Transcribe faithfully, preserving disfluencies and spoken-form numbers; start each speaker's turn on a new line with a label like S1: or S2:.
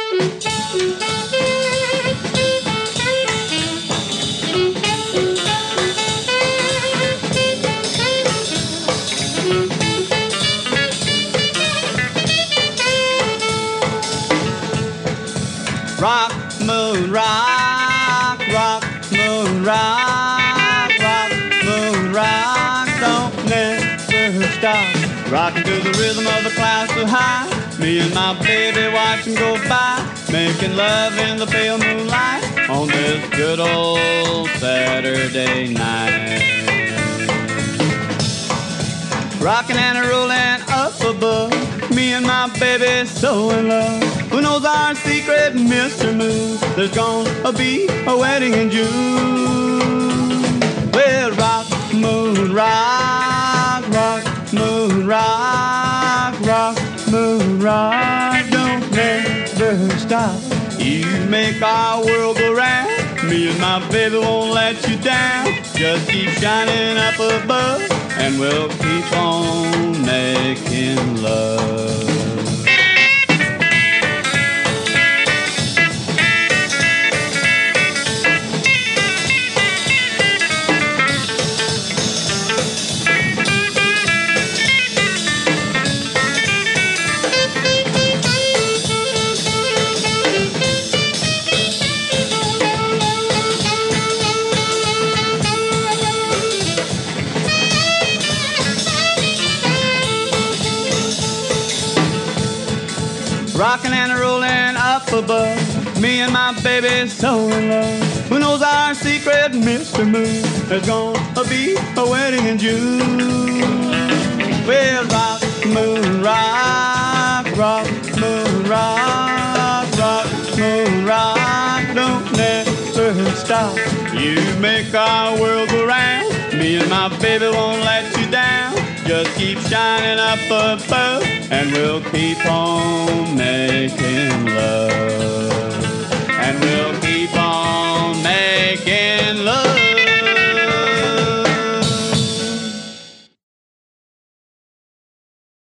S1: Rock, moon, rock, rock, moon, rock, rock, moon, rock, don't never stop. Rocking to the rhythm of the clouds so high. Me and my baby watching go by, making love in the pale moonlight on this good old Saturday night. Rocking and a rolling up above, me and my baby so in love. Who knows our secret, Mister Moon? There's gonna be a wedding in June. Well, rock, moon, rock, rock, moon, rock, rock, moon, rock, don't never stop. You make our world go round. Me and my baby won't let you down. Just keep shining up above, and we'll keep on making love. Rocking and rolling up above, me and my baby so in love. Who knows our secret, Mister Moon? There's gonna be a wedding in June. Well, rock, moon, rock, rock, moon, rock, rock, moon, rock, don't never stop. You make our world go round. Me and my baby won't let you down. Just keep shining up above, and we'll keep on making love.